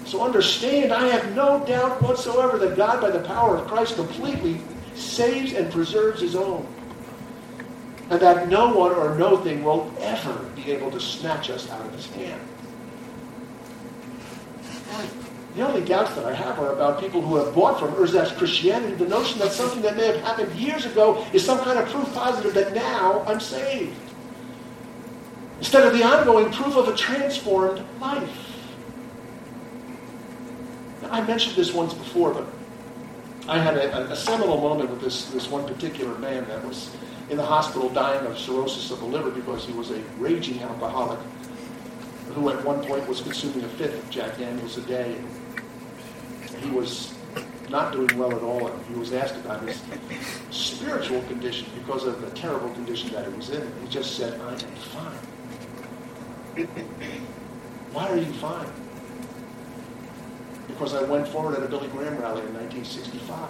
So understand, I have no doubt whatsoever that God, by the power of Christ, completely saves and preserves his own. And that no one or no thing will ever be able to snatch us out of his hand. The only doubts that I have are about people who have bought from ersatz Christianity the notion that something that may have happened years ago is some kind of proof positive that now I'm saved, instead of the ongoing proof of a transformed life. Now, I mentioned this once before, but I had a seminal moment with this one particular man that was in the hospital dying of cirrhosis of the liver because he was a raging alcoholic who at one point was consuming a fifth of Jack Daniels a day. He was not doing well at all, and he was asked about his spiritual condition because of the terrible condition that he was in. He just said, I am fine. Why are you fine? Because I went forward at a Billy Graham rally in 1965.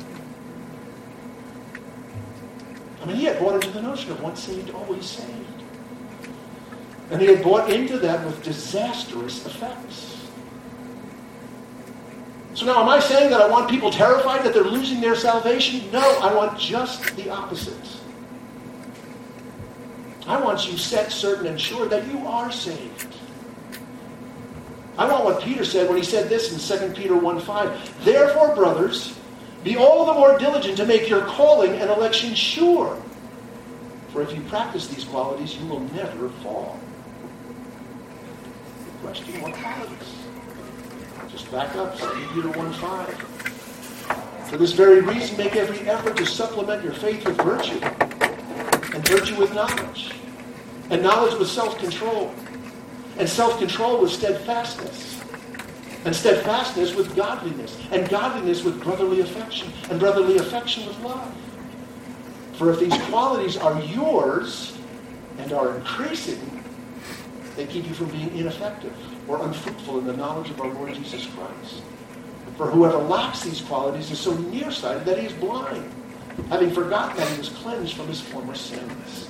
I mean, he had bought into the notion of once saved, always saved. And he had bought into that with disastrous effects. So now, am I saying that I want people terrified that they're losing their salvation? No, I want just the opposite. I want you set, certain, and sure that you are saved. I want what Peter said when he said this in 2 Peter 1:5. Therefore, brothers, be all the more diligent to make your calling and election sure. For if you practice these qualities, you will never fall. The question, what qualities? Just back up, 2 Peter 1:5. For this very reason, make every effort to supplement your faith with virtue, and virtue with knowledge, and knowledge with self-control, and self-control with steadfastness, and steadfastness with godliness, and godliness with brotherly affection, and brotherly affection with love. For if these qualities are yours and are increasing, they keep you from being ineffective or unfruitful in the knowledge of our Lord Jesus Christ. For whoever lacks these qualities is so nearsighted that he is blind, having forgotten that he was cleansed from his former sins.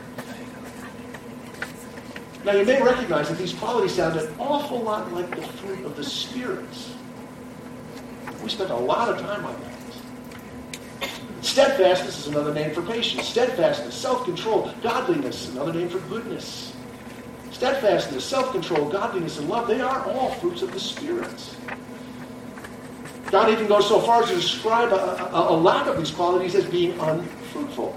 Now you may recognize that these qualities sound an awful lot like the fruit of the Spirit. We spent a lot of time on that. Steadfastness is another name for patience. Steadfastness, self-control, godliness, another name for goodness. Steadfastness, self-control, godliness, and love, they are all fruits of the Spirit. God even goes so far as to describe a lack of these qualities as being unfruitful.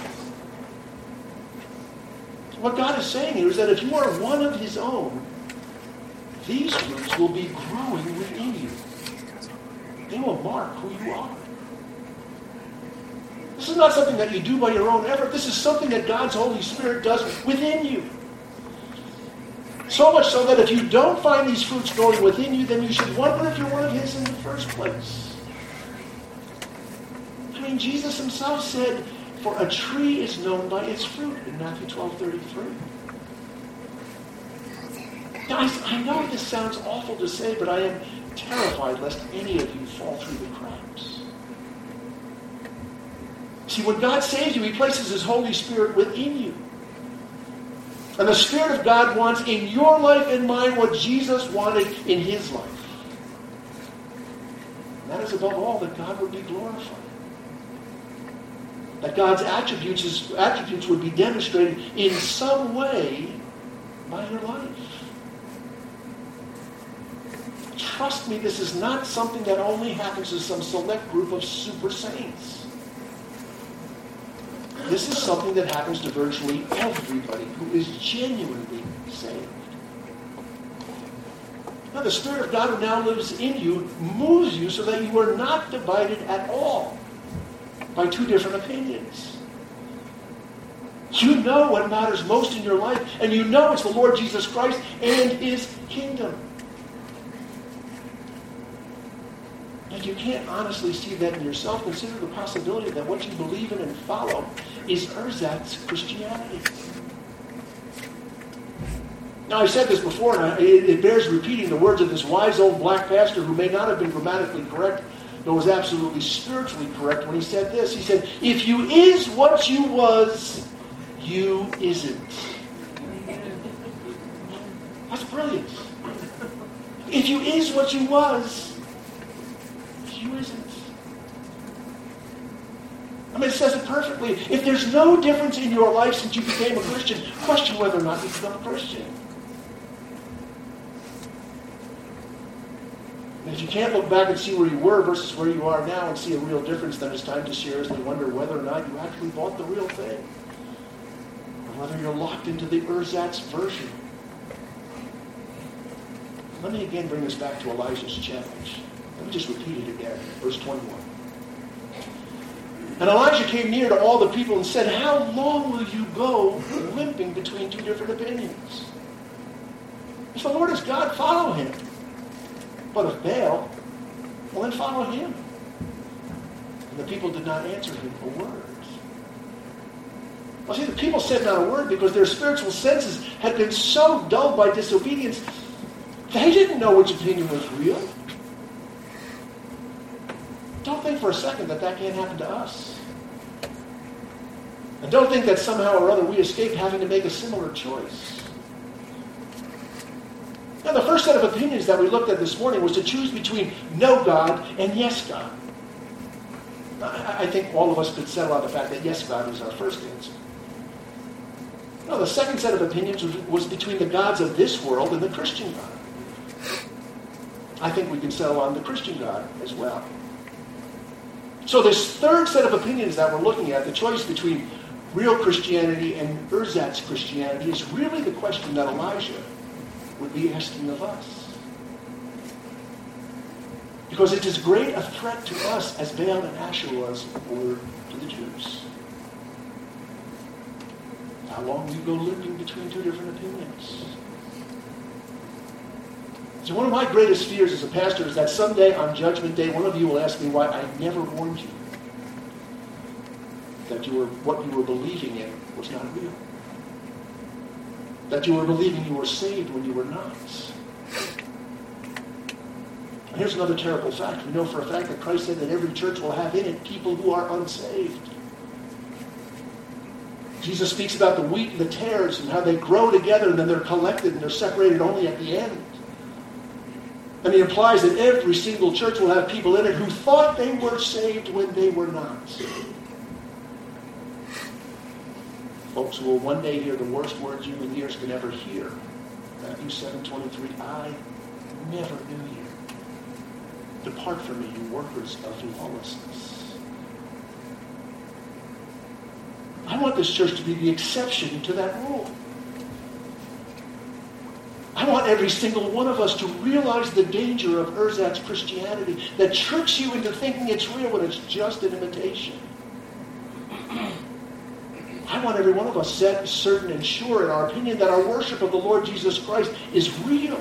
What God is saying here is that if you are one of his own, these fruits will be growing within you. They will mark who you are. This is not something that you do by your own effort. This is something that God's Holy Spirit does within you. So much so that if you don't find these fruits growing within you, then you should wonder if you're one of his in the first place. I mean, Jesus himself said, for a tree is known by its fruit in Matthew 12:33. Now, I know this sounds awful to say, but I am terrified lest any of you fall through the cracks. See, when God saves you, he places his Holy Spirit within you. And the Spirit of God wants in your life and mine what Jesus wanted in his life. And that is above all that God would be glorified. That God's attributes would be demonstrated in some way by your life. Trust me, this is not something that only happens to some select group of super saints. This is something that happens to virtually everybody who is genuinely saved. Now, the Spirit of God who now lives in you moves you so that you are not divided at all by two different opinions. You know what matters most in your life, and you know it's the Lord Jesus Christ and his kingdom. If you can't honestly see that in yourself, consider the possibility that what you believe in and follow is ersatz Christianity. Now, I've said this before, and it bears repeating the words of this wise old black pastor who may not have been grammatically correct, but was absolutely spiritually correct when he said this. He said, if you is what you was, you isn't. That's brilliant. If you is what you was, you isn't. I mean, it says it perfectly. If there's no difference in your life since you became a Christian, question whether or not you become a Christian. And if you can't look back and see where you were versus where you are now and see a real difference, then it's time to seriously wonder whether or not you actually bought the real thing. Or whether you're locked into the ersatz version. Let me again bring this back to Elijah's challenge. Let me just repeat it again. Verse 21. And Elijah came near to all the people and said, how long will you go limping between two different opinions? If the Lord is God, follow him. But if Baal, well then follow him. And the people did not answer him a word. Well, see, the people said not a word because their spiritual senses had been so dulled by disobedience, they didn't know which opinion was real. Don't think for a second that can't happen to us. And don't think that somehow or other we escaped having to make a similar choice. Now, the first set of opinions that we looked at this morning was to choose between no God and yes God. I think all of us could settle on the fact that yes God is our first answer. Now, the second set of opinions was between the gods of this world and the Christian God. I think we can settle on the Christian God as well. So this third set of opinions that we're looking at, the choice between real Christianity and ersatz Christianity, is really the question that Elijah would be asking of us. Because it's as great a threat to us as Baal and Asher were to the Jews. How long will you go limping between two different opinions? So one of my greatest fears as a pastor is that someday on Judgment Day, one of you will ask me why I never warned you that what you were believing in was not real. That you were believing you were saved when you were not. And here's another terrible fact. We know for a fact that Christ said that every church will have in it people who are unsaved. Jesus speaks about the wheat and the tares and how they grow together and then they're collected and they're separated only at the end. And he implies that every single church will have people in it who thought they were saved when they were not. Folks who will one day hear the worst words human ears could ever hear. Matthew 7:23, I never knew you. Depart from me, you workers of lawlessness. I want this church to be the exception to that rule. I want every single one of us to realize the danger of ersatz Christianity that tricks you into thinking it's real when it's just an imitation. I want every one of us set, certain, and sure in our opinion that our worship of the Lord Jesus Christ is real.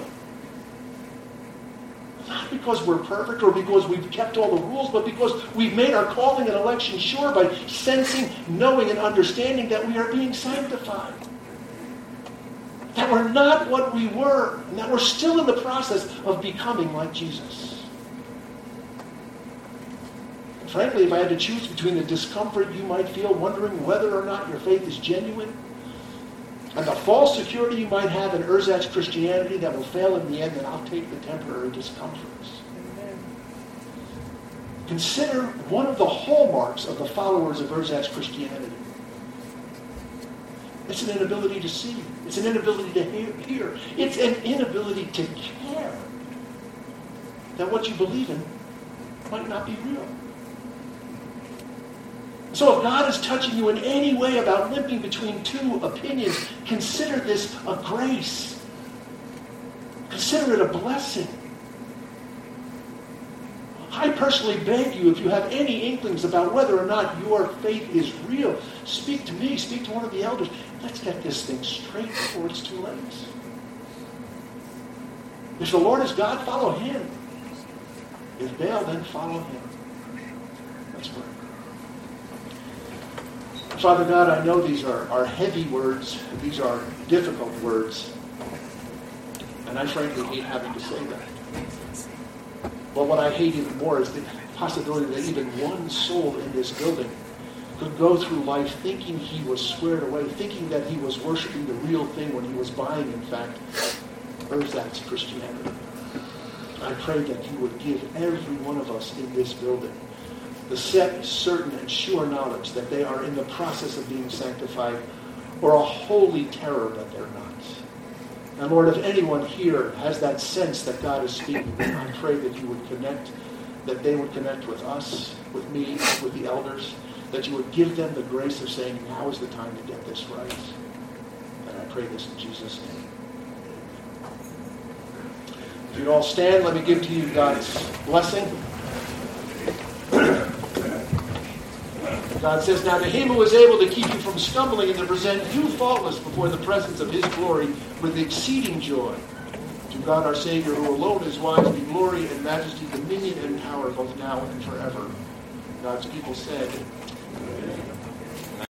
Not because we're perfect or because we've kept all the rules, but because we've made our calling and election sure by sensing, knowing, and understanding that we are being sanctified. That we're not what we were, and that we're still in the process of becoming like Jesus. And frankly, if I had to choose between the discomfort you might feel wondering whether or not your faith is genuine, and the false security you might have in ersatz Christianity that will fail in the end, then I'll take the temporary discomforts. Amen. Consider one of the hallmarks of the followers of ersatz Christianity. It's an inability to see. It's an inability to hear. It's an inability to care that what you believe in might not be real. So if God is touching you in any way about limping between two opinions, consider this a grace. Consider it a blessing. I personally beg you, if you have any inklings about whether or not your faith is real, speak to me, speak to one of the elders. Let's get this thing straight before it's too late. If the Lord is God, follow him. If Baal, then follow him. Let's pray. Father God, I know these are heavy words. These are difficult words. And I frankly hate having to say that. But what I hate even more is the possibility that even one soul in this building could go through life thinking he was squared away, thinking that he was worshiping the real thing when he was buying, in fact, ersatz Christianity. I pray that you would give every one of us in this building the set, certain, and sure knowledge that they are in the process of being sanctified, or a holy terror that they're not. And Lord, if anyone here has that sense that God is speaking, I pray that you would connect, that they would connect with us, with me, with the elders, that you would give them the grace of saying, now is the time to get this right. And I pray this in Jesus' name. If you'd all stand, let me give to you God's blessing. God says, now to him who is able to keep you from stumbling and to present you faultless before the presence of his glory with exceeding joy. To God our Savior, who alone is wise, be glory and majesty, dominion and power, both now and forever. God's people said, Amen.